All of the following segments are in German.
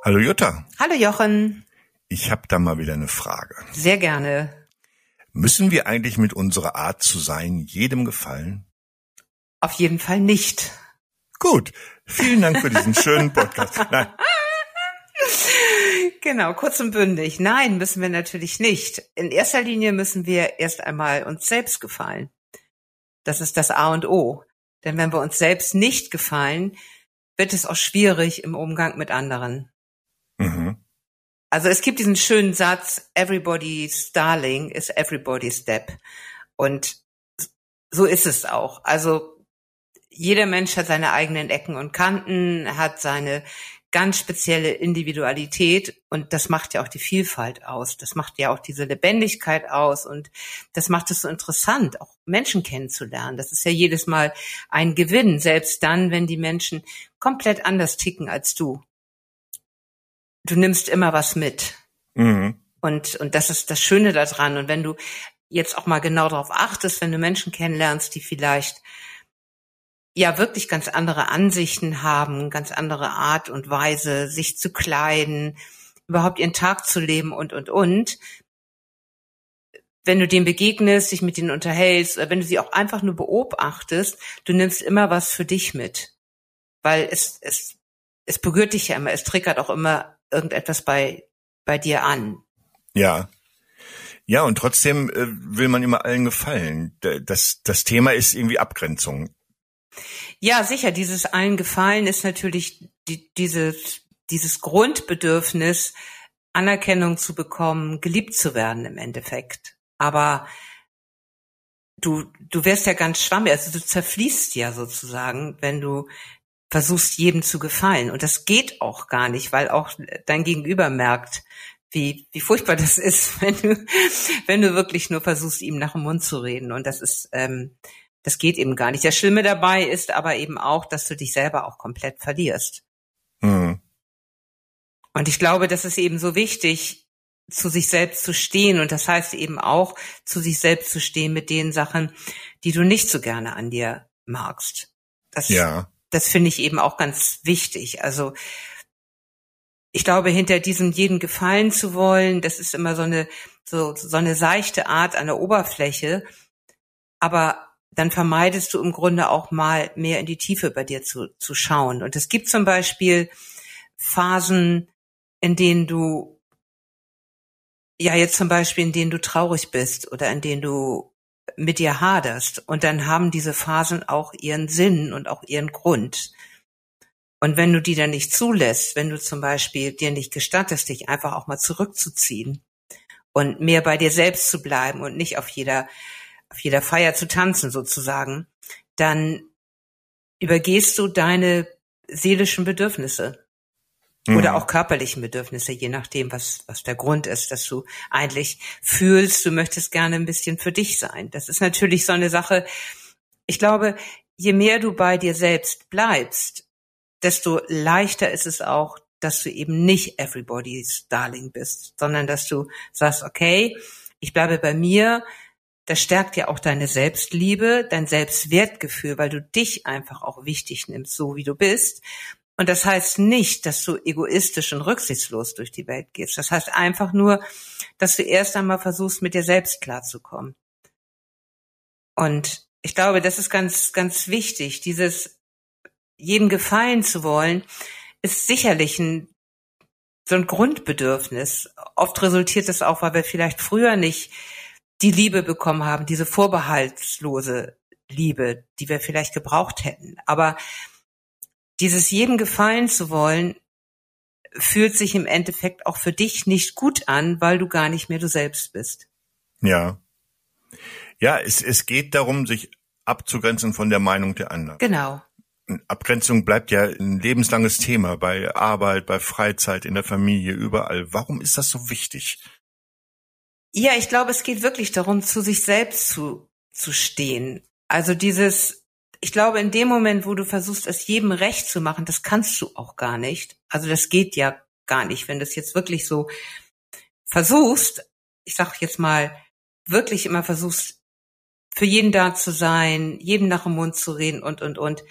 Hallo Jutta, Hallo Jochen, ich habe da mal wieder eine Frage. sehr gerne. Müssen wir eigentlich mit unserer Art zu sein jedem gefallen? Auf jeden Fall nicht. Gut, vielen Dank für diesen schönen Podcast. Nein, Genau, kurz und bündig. Nein, müssen wir natürlich nicht. In erster Linie müssen wir erst einmal uns selbst gefallen. Das ist das A und O. Denn wenn wir uns selbst nicht gefallen, wird es auch schwierig im Umgang mit anderen. mhm. Also es gibt diesen schönen Satz, everybody's darling is everybody's step. Und so ist es auch. Also jeder Mensch hat seine eigenen Ecken und Kanten, hat seine ganz spezielle Individualität und das macht ja auch die Vielfalt aus. Das macht ja auch diese Lebendigkeit aus und das macht es so interessant, auch Menschen kennenzulernen. Das ist ja jedes Mal ein Gewinn, selbst dann, wenn die Menschen komplett anders ticken als du. Du nimmst immer was mit. Mhm. Und das ist das Schöne daran. Und wenn du jetzt auch mal genau darauf achtest, wenn du Menschen kennenlernst, die vielleicht ja wirklich ganz andere Ansichten haben, ganz andere Art und Weise, sich zu kleiden, überhaupt ihren Tag zu leben und. Wenn du denen begegnest, dich mit denen unterhältst, oder wenn du sie auch einfach nur beobachtest, du nimmst immer was für dich mit. Weil es berührt dich ja immer, es triggert auch immer irgendetwas bei dir an. Ja. Ja, und trotzdem will man immer allen gefallen. Das Thema ist irgendwie Abgrenzung. Ja, sicher, dieses allen Gefallen ist natürlich dieses Grundbedürfnis, Anerkennung zu bekommen, geliebt zu werden im Endeffekt. Aber du wirst ja ganz schwammig, also du zerfließt ja sozusagen, wenn du versuchst, jedem zu gefallen. Und das geht auch gar nicht, weil auch dein Gegenüber merkt, wie furchtbar das ist, wenn du wirklich nur versuchst, ihm nach dem Mund zu reden. Und das geht eben gar nicht. Das Schlimme dabei ist aber eben auch, dass du dich selber auch komplett verlierst. Mhm. Und ich glaube, das ist eben so wichtig, zu sich selbst zu stehen. Und das heißt eben auch, zu sich selbst zu stehen mit den Sachen, die du nicht so gerne an dir magst. Ja. Das finde ich eben auch ganz wichtig. Also ich glaube, hinter diesem jeden gefallen zu wollen, das ist immer so eine seichte Art an der Oberfläche. Aber dann vermeidest du im Grunde auch mal mehr in die Tiefe bei dir zu schauen. Und es gibt zum Beispiel Phasen, in denen du, ja jetzt zum Beispiel, in denen du traurig bist oder in denen du mit dir haderst. Und dann haben diese Phasen auch ihren Sinn und auch ihren Grund. Und wenn du die dann nicht zulässt, wenn du zum Beispiel dir nicht gestattest, dich einfach auch mal zurückzuziehen und mehr bei dir selbst zu bleiben und nicht auf jeder Feier zu tanzen sozusagen, dann übergehst du deine seelischen Bedürfnisse oder auch körperlichen Bedürfnisse, je nachdem, was der Grund ist, dass du eigentlich fühlst, du möchtest gerne ein bisschen für dich sein. Das ist natürlich so eine Sache. Ich glaube, je mehr du bei dir selbst bleibst, desto leichter ist es auch, dass du eben nicht everybody's darling bist, sondern dass du sagst, okay, ich bleibe bei mir. Das stärkt ja auch deine Selbstliebe, dein Selbstwertgefühl, weil du dich einfach auch wichtig nimmst, so wie du bist. Und das heißt nicht, dass du egoistisch und rücksichtslos durch die Welt gehst. Das heißt einfach nur, dass du erst einmal versuchst, mit dir selbst klarzukommen. Und ich glaube, das ist ganz, ganz wichtig. Dieses jedem gefallen zu wollen, ist sicherlich so ein Grundbedürfnis. Oft resultiert es auch, weil wir vielleicht früher nicht die Liebe bekommen haben, diese vorbehaltslose Liebe, die wir vielleicht gebraucht hätten. Aber dieses jedem gefallen zu wollen, fühlt sich im Endeffekt auch für dich nicht gut an, weil du gar nicht mehr du selbst bist. Ja. Ja, es geht darum, sich abzugrenzen von der Meinung der anderen. Genau. Abgrenzung bleibt ja ein lebenslanges Thema bei Arbeit, bei Freizeit, in der Familie, überall. Warum ist das so wichtig? Ja, ich glaube, es geht wirklich darum, zu sich selbst zu stehen. Also ich glaube, in dem Moment, wo du versuchst, es jedem recht zu machen, das kannst du auch gar nicht. Also das geht ja gar nicht, wenn du es jetzt wirklich so versuchst, ich sag jetzt mal, wirklich immer versuchst, für jeden da zu sein, jedem nach dem Mund zu reden und.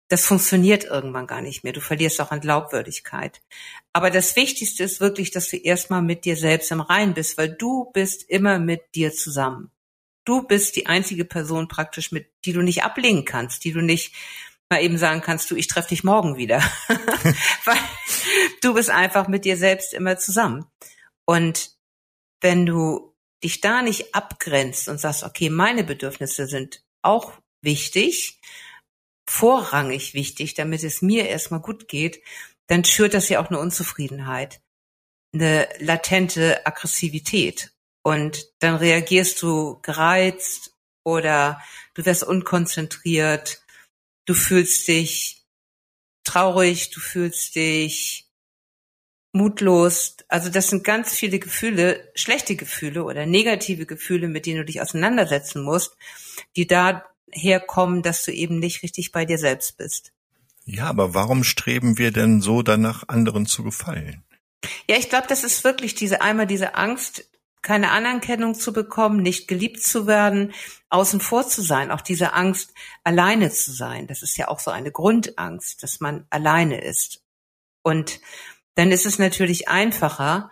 das funktioniert irgendwann gar nicht mehr. Du verlierst auch an Glaubwürdigkeit. Aber das Wichtigste ist wirklich, dass du erstmal mit dir selbst im Reinen bist, weil du bist immer mit dir zusammen. Du bist die einzige Person praktisch, mit die du nicht ablehnen kannst, die du nicht mal eben sagen kannst, du, ich treffe dich morgen wieder. Weil du bist einfach mit dir selbst immer zusammen. Und wenn du dich da nicht abgrenzt und sagst, okay, meine Bedürfnisse sind auch wichtig, vorrangig wichtig, damit es mir erstmal gut geht, dann schürt das ja auch eine Unzufriedenheit, eine latente Aggressivität. Und dann reagierst du gereizt oder du wirst unkonzentriert, du fühlst dich traurig, du fühlst dich mutlos. Also das sind ganz viele Gefühle, schlechte Gefühle oder negative Gefühle, mit denen du dich auseinandersetzen musst, die daher kommen, dass du eben nicht richtig bei dir selbst bist. Ja, aber warum streben wir denn so danach, anderen zu gefallen? Ja, ich glaube, das ist wirklich diese Angst, keine Anerkennung zu bekommen, nicht geliebt zu werden, außen vor zu sein, auch diese Angst, alleine zu sein. Das ist ja auch so eine Grundangst, dass man alleine ist. Und dann ist es natürlich einfacher,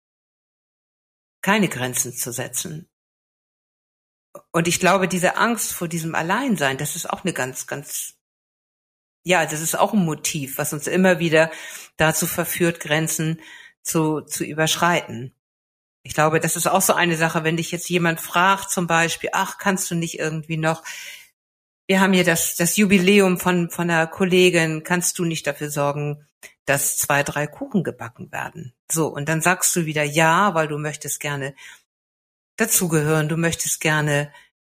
keine Grenzen zu setzen. Und ich glaube, diese Angst vor diesem Alleinsein, das ist auch eine das ist auch ein Motiv, was uns immer wieder dazu verführt, Grenzen zu überschreiten. Ich glaube, das ist auch so eine Sache, wenn dich jetzt jemand fragt, zum Beispiel, ach, kannst du nicht irgendwie noch, wir haben hier das Jubiläum von einer Kollegin, kannst du nicht dafür sorgen, dass 2, 3 Kuchen gebacken werden? So, und dann sagst du wieder ja, weil du möchtest gerne dazugehören, du möchtest gerne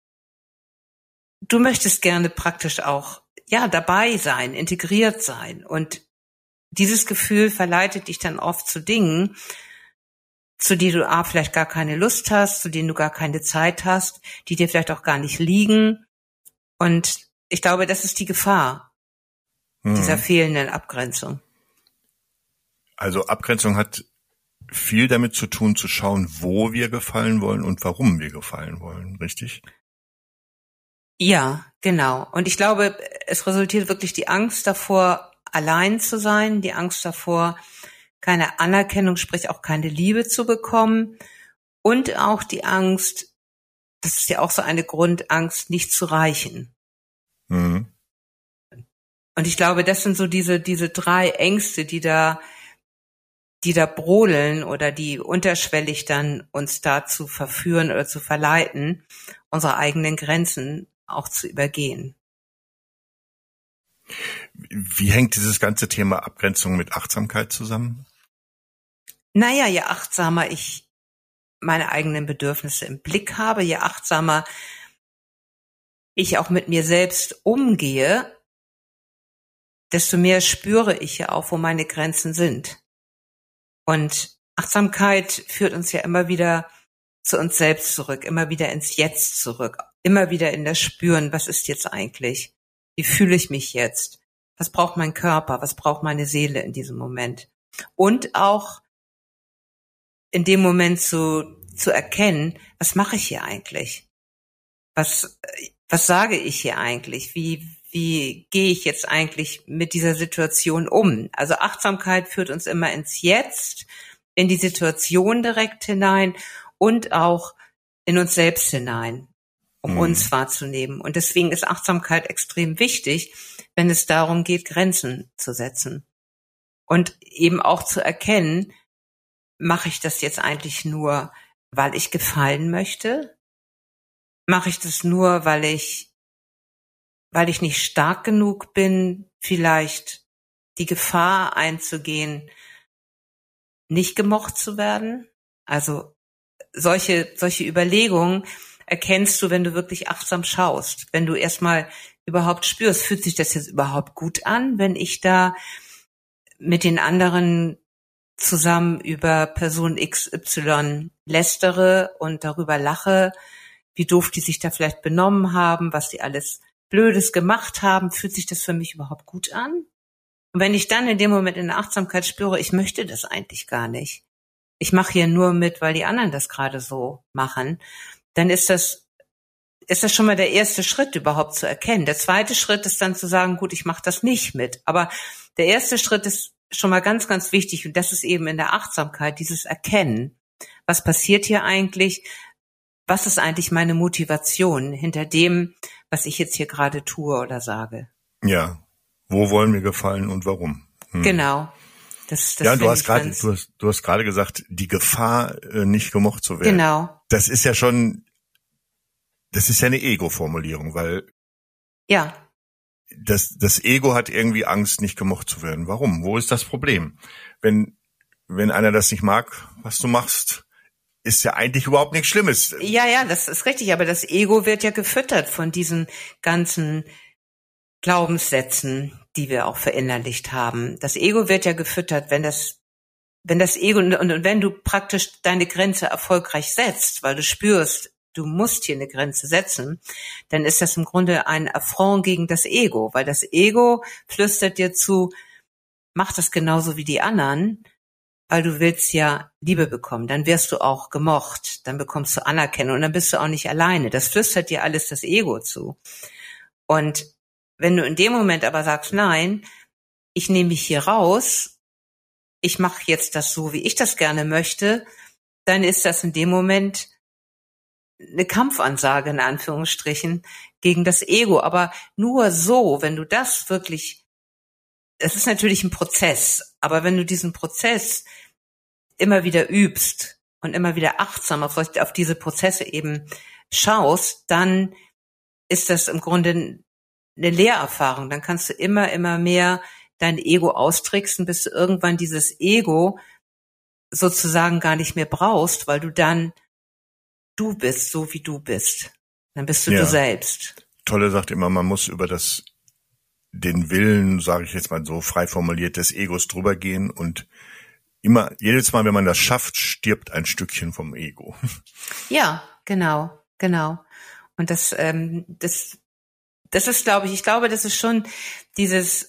praktisch auch, ja, dabei sein, integriert sein. Und dieses Gefühl verleitet dich dann oft zu Dingen, zu denen du vielleicht gar keine Lust hast, zu denen du gar keine Zeit hast, die dir vielleicht auch gar nicht liegen. Und ich glaube, das ist die Gefahr dieser fehlenden Abgrenzung. Also Abgrenzung hat viel damit zu tun, zu schauen, wo wir gefallen wollen und warum wir gefallen wollen, richtig? Ja, genau. Und ich glaube, es resultiert wirklich die Angst davor, allein zu sein, die Angst davor, keine Anerkennung, sprich auch keine Liebe zu bekommen und auch die Angst, das ist ja auch so eine Grundangst, nicht zu reichen. Mhm. Und ich glaube, das sind so diese 3 Ängste, die da brodeln oder die unterschwellig dann uns dazu verführen oder zu verleiten, unsere eigenen Grenzen auch zu übergehen. Wie hängt dieses ganze Thema Abgrenzung mit Achtsamkeit zusammen? Naja, je achtsamer ich meine eigenen Bedürfnisse im Blick habe, je achtsamer ich auch mit mir selbst umgehe, desto mehr spüre ich ja auch, wo meine Grenzen sind. Und Achtsamkeit führt uns ja immer wieder zu uns selbst zurück, immer wieder ins Jetzt zurück, immer wieder in das Spüren, was ist jetzt eigentlich? Wie fühle ich mich jetzt? Was braucht mein Körper? Was braucht meine Seele in diesem Moment? Und auch in dem Moment zu erkennen, was mache ich hier eigentlich? Was sage ich hier eigentlich? Wie gehe ich jetzt eigentlich mit dieser Situation um? Also Achtsamkeit führt uns immer ins Jetzt, in die Situation direkt hinein und auch in uns selbst hinein, um uns wahrzunehmen. Und deswegen ist Achtsamkeit extrem wichtig, wenn es darum geht, Grenzen zu setzen. Und eben auch zu erkennen, mache ich das jetzt eigentlich nur, weil ich gefallen möchte? Mache ich das nur, weil ich nicht stark genug bin, vielleicht die Gefahr einzugehen, nicht gemocht zu werden? Also solche Überlegungen erkennst du, wenn du wirklich achtsam schaust, wenn du erstmal überhaupt spürst, fühlt sich das jetzt überhaupt gut an, wenn ich da mit den anderen zusammen über Person XY lästere und darüber lache, wie doof die sich da vielleicht benommen haben, was die alles Blödes gemacht haben, fühlt sich das für mich überhaupt gut an? Und wenn ich dann in dem Moment in der Achtsamkeit spüre, ich möchte das eigentlich gar nicht, ich mache hier nur mit, weil die anderen das gerade so machen, dann ist das ist das schon mal der erste Schritt, überhaupt zu erkennen. Der zweite Schritt ist dann zu sagen, gut, ich mache das nicht mit. Aber der erste Schritt ist schon mal ganz, ganz wichtig. Und das ist eben in der Achtsamkeit, dieses Erkennen. Was passiert hier eigentlich? Was ist eigentlich meine Motivation hinter dem, was ich jetzt hier gerade tue oder sage? Ja. Wo wollen wir gefallen und warum? Genau. Das ja, du hast gerade gesagt, die Gefahr, nicht gemocht zu werden. Genau. Das ist ja schon, das ist ja eine Ego-Formulierung, weil ja, das Ego hat irgendwie Angst, nicht gemocht zu werden. Warum? Wo ist das Problem? Wenn einer das nicht mag, was du machst, ist ja eigentlich überhaupt nichts Schlimmes. Ja, das ist richtig, aber das Ego wird ja gefüttert von diesen ganzen Glaubenssätzen, die wir auch verinnerlicht haben. Das Ego wird ja gefüttert, wenn das Ego und wenn du praktisch deine Grenze erfolgreich setzt, weil du spürst, du musst hier eine Grenze setzen, dann ist das im Grunde ein Affront gegen das Ego, weil das Ego flüstert dir zu, mach das genauso wie die anderen, weil du willst ja Liebe bekommen, dann wirst du auch gemocht, dann bekommst du Anerkennung und dann bist du auch nicht alleine. Das flüstert dir alles das Ego zu. Und wenn du in dem Moment aber sagst, nein, ich nehme mich hier raus, ich mache jetzt das so, wie ich das gerne möchte, dann ist das in dem Moment eine Kampfansage in Anführungsstrichen gegen das Ego. Aber nur so, wenn du das wirklich, es ist natürlich ein Prozess, aber wenn du diesen Prozess immer wieder übst und immer wieder achtsam auf diese Prozesse eben schaust, dann ist das im Grunde eine Lehrerfahrung. Dann kannst du immer mehr dein Ego austricksen, bis du irgendwann dieses Ego sozusagen gar nicht mehr brauchst, weil du dann du bist, so wie du bist. Dann bist du du selbst. Tolle sagt immer, man muss über den Willen, sage ich jetzt mal so frei formuliert, des Egos drüber gehen und jedes Mal, wenn man das schafft, stirbt ein Stückchen vom Ego. Ja, genau. Und das ist, glaube ich glaube, das ist schon dieses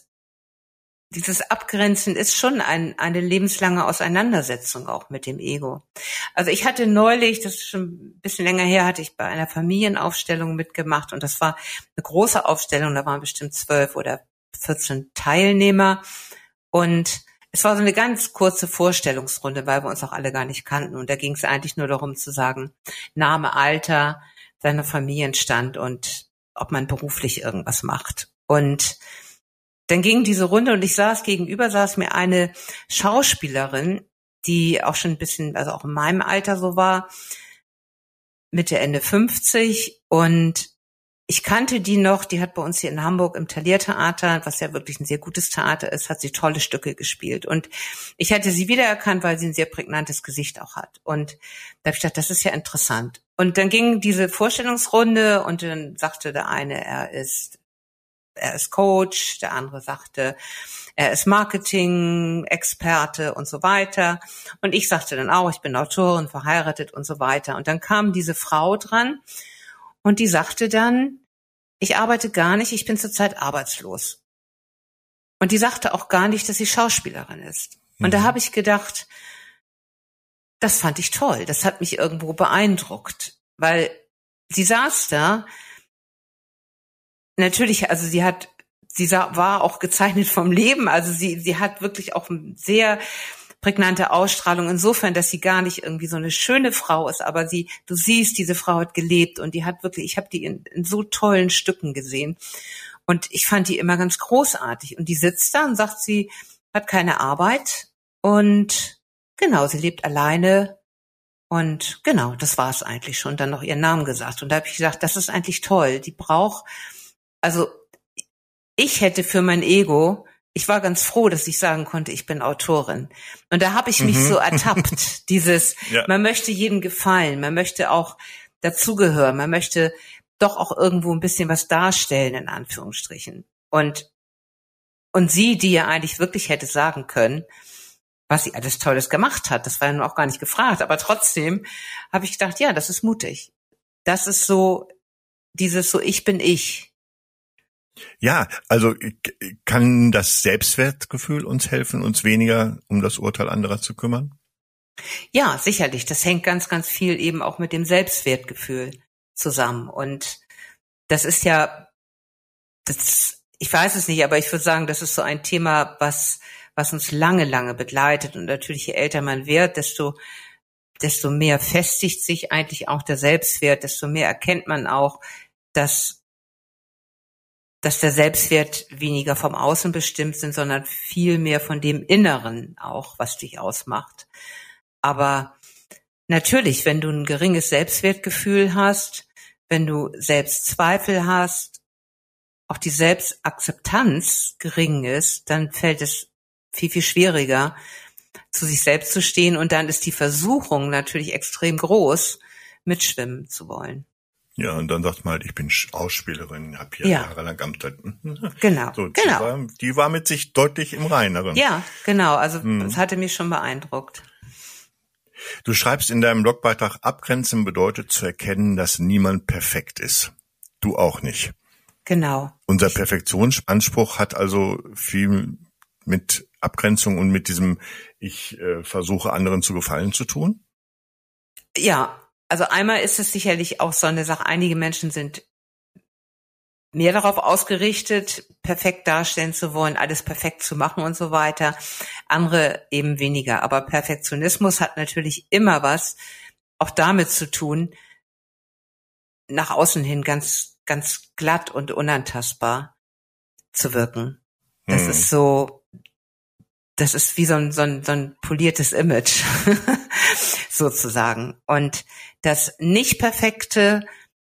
Abgrenzen ist schon eine lebenslange Auseinandersetzung auch mit dem Ego. Also ich hatte neulich, das ist schon ein bisschen länger her, hatte ich bei einer Familienaufstellung mitgemacht und das war eine große Aufstellung, da waren bestimmt 12 oder 14 Teilnehmer und es war so eine ganz kurze Vorstellungsrunde, weil wir uns auch alle gar nicht kannten und da ging es eigentlich nur darum zu sagen, Name, Alter, seiner Familienstand und ob man beruflich irgendwas macht. Und dann ging diese Runde und gegenüber saß mir eine Schauspielerin, die auch schon ein bisschen, also auch in meinem Alter so war, Mitte, Ende 50 und ich kannte die noch, die hat bei uns hier in Hamburg im Thalia-Theater, was ja wirklich ein sehr gutes Theater ist, hat sie tolle Stücke gespielt und ich hatte sie wiedererkannt, weil sie ein sehr prägnantes Gesicht auch hat und da habe ich gedacht, das ist ja interessant. Und dann ging diese Vorstellungsrunde und dann sagte der eine, er ist Coach, der andere sagte, er ist Marketing-Experte und so weiter. Und ich sagte dann auch, ich bin Autorin, verheiratet und so weiter. Und dann kam diese Frau dran und die sagte dann, ich arbeite gar nicht, ich bin zurzeit arbeitslos. Und die sagte auch gar nicht, dass sie Schauspielerin ist. Und da habe ich gedacht, das fand ich toll, das hat mich irgendwo beeindruckt, weil sie saß da. Natürlich, also war auch gezeichnet vom Leben, also sie hat wirklich auch eine sehr prägnante Ausstrahlung insofern, dass sie gar nicht irgendwie so eine schöne Frau ist, aber du siehst, diese Frau hat gelebt und die hat wirklich, ich habe die in so tollen Stücken gesehen und ich fand die immer ganz großartig und die sitzt da und sagt, sie hat keine Arbeit und genau, sie lebt alleine und genau, das war es eigentlich schon, dann noch ihren Namen gesagt und da habe ich gesagt, das ist eigentlich toll, also ich hätte für mein Ego, ich war ganz froh, dass ich sagen konnte, ich bin Autorin. Und da habe ich mich so ertappt, man möchte jedem gefallen, man möchte auch dazugehören, man möchte doch auch irgendwo ein bisschen was darstellen, in Anführungsstrichen. Und sie, die ja eigentlich wirklich hätte sagen können, was sie alles Tolles gemacht hat, das war ja nun auch gar nicht gefragt, aber trotzdem habe ich gedacht, ja, das ist mutig. Das ist so, ich bin ich. Ja, also kann das Selbstwertgefühl uns helfen, uns weniger um das Urteil anderer zu kümmern? Ja, sicherlich. Das hängt ganz, ganz viel eben auch mit dem Selbstwertgefühl zusammen. Und das ist ja, ich weiß es nicht, aber ich würde sagen, das ist so ein Thema, was uns lange, lange begleitet. Und natürlich, je älter man wird, desto mehr festigt sich eigentlich auch der Selbstwert, desto mehr erkennt man auch, dass der Selbstwert weniger vom Außen bestimmt sind, sondern viel mehr von dem Inneren auch, was dich ausmacht. Aber natürlich, wenn du ein geringes Selbstwertgefühl hast, wenn du Selbstzweifel hast, auch die Selbstakzeptanz gering ist, dann fällt es viel, viel schwieriger, zu sich selbst zu stehen. Und dann ist die Versuchung natürlich extrem groß, mitschwimmen zu wollen. Ja, und dann sagt man halt, ich bin Schauspielerin, habe hier jahrelang geamtet. Genau, so, genau. Die war mit sich deutlich im Reineren. Ja, genau. Also das hatte mich schon beeindruckt. Du schreibst in deinem Blogbeitrag, Abgrenzen bedeutet zu erkennen, dass niemand perfekt ist. Du auch nicht. Genau. Unser Perfektionsanspruch hat also viel mit Abgrenzung und mit diesem, ich versuche anderen zu gefallen zu tun? Ja, also einmal ist es sicherlich auch so eine Sache, einige Menschen sind mehr darauf ausgerichtet, perfekt darstellen zu wollen, alles perfekt zu machen und so weiter. Andere eben weniger. Aber Perfektionismus hat natürlich immer was auch damit zu tun, nach außen hin ganz, ganz glatt und unantastbar zu wirken. Das ist so, das ist wie so ein poliertes Image, sozusagen. Und das Nicht-Perfekte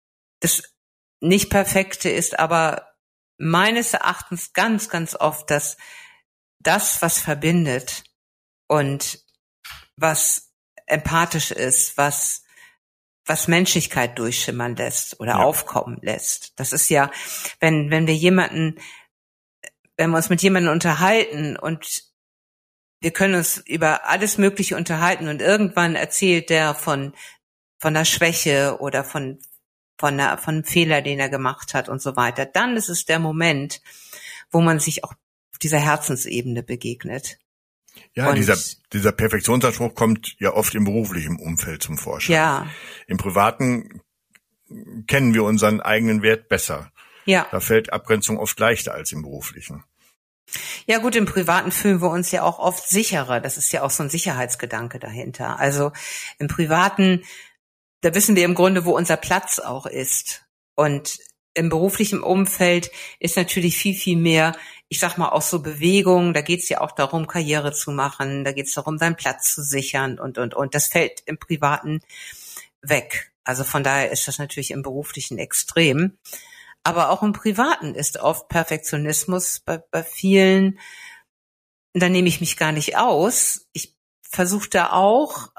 ist aber meines Erachtens ganz, ganz oft das, was verbindet und was empathisch ist, was Menschlichkeit durchschimmern lässt oder aufkommen lässt. Das ist ja, wenn wir uns mit jemandem unterhalten und wir können uns über alles Mögliche unterhalten und irgendwann erzählt der von der Schwäche oder von einem Fehler, den er gemacht hat und so weiter. Dann ist es der Moment, wo man sich auch auf dieser Herzensebene begegnet. Ja, dieser Perfektionsanspruch kommt ja oft im beruflichen Umfeld zum Vorschein. Ja. Im Privaten kennen wir unseren eigenen Wert besser. Ja. Da fällt Abgrenzung oft leichter als im beruflichen. Ja gut, im Privaten fühlen wir uns ja auch oft sicherer. Das ist ja auch so ein Sicherheitsgedanke dahinter. Also im Privaten, da wissen wir im Grunde, wo unser Platz auch ist. Und im beruflichen Umfeld ist natürlich viel, viel mehr, ich sag mal, auch so Bewegung. Da geht es ja auch darum, Karriere zu machen. Da geht es darum, seinen Platz zu sichern und. Das fällt im Privaten weg. Also von daher ist das natürlich im beruflichen extrem. Aber auch im Privaten ist oft Perfektionismus bei vielen. Da nehme ich mich gar nicht aus. Ich versuche da auch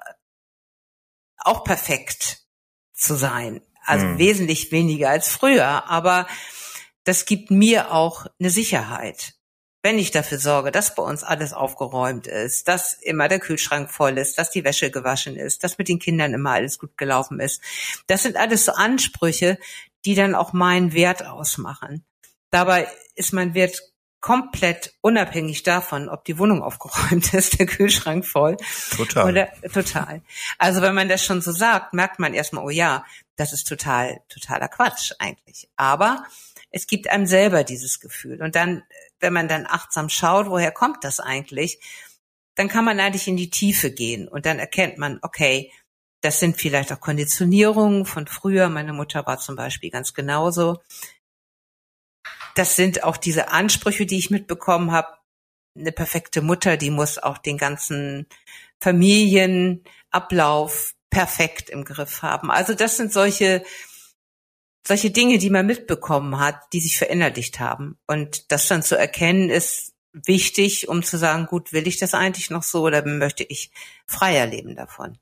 perfekt zu sein. Also wesentlich weniger als früher. Aber das gibt mir auch eine Sicherheit. Wenn ich dafür sorge, dass bei uns alles aufgeräumt ist, dass immer der Kühlschrank voll ist, dass die Wäsche gewaschen ist, dass mit den Kindern immer alles gut gelaufen ist. Das sind alles so Ansprüche, die dann auch meinen Wert ausmachen. Dabei ist mein Wert komplett unabhängig davon, ob die Wohnung aufgeräumt ist, der Kühlschrank voll. Total. Total. Also wenn man das schon so sagt, merkt man erstmal, oh ja, das ist totaler Quatsch eigentlich. Aber es gibt einem selber dieses Gefühl. Und dann, wenn man dann achtsam schaut, woher kommt das eigentlich, dann kann man eigentlich in die Tiefe gehen. Und dann erkennt man, okay, das sind vielleicht auch Konditionierungen von früher. Meine Mutter war zum Beispiel ganz genauso. Das sind auch diese Ansprüche, die ich mitbekommen habe. Eine perfekte Mutter, die muss auch den ganzen Familienablauf perfekt im Griff haben. Also das sind solche Dinge, die man mitbekommen hat, die sich verinnerlicht haben. Und das dann zu erkennen, ist wichtig, um zu sagen, gut, will ich das eigentlich noch so oder möchte ich freier leben davon?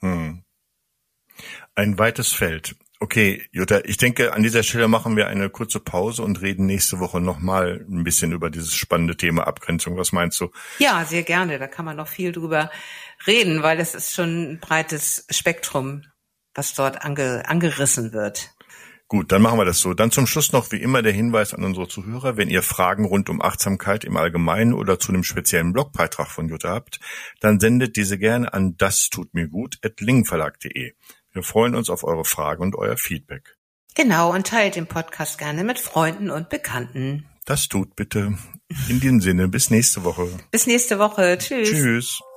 Ein weites Feld. Okay, Jutta, ich denke, an dieser Stelle machen wir eine kurze Pause und reden nächste Woche nochmal ein bisschen über dieses spannende Thema Abgrenzung. Was meinst du? Ja, sehr gerne. Da kann man noch viel drüber reden, weil es ist schon ein breites Spektrum, was dort angerissen wird. Gut, dann machen wir das so. Dann zum Schluss noch wie immer der Hinweis an unsere Zuhörer, wenn ihr Fragen rund um Achtsamkeit im Allgemeinen oder zu einem speziellen Blogbeitrag von Jutta habt, dann sendet diese gerne an dastutmirgut@lingverlag.de. Wir freuen uns auf eure Fragen und euer Feedback. Genau, und teilt den Podcast gerne mit Freunden und Bekannten. Das tut bitte. In diesem Sinne, bis nächste Woche. Bis nächste Woche. Tschüss. Tschüss.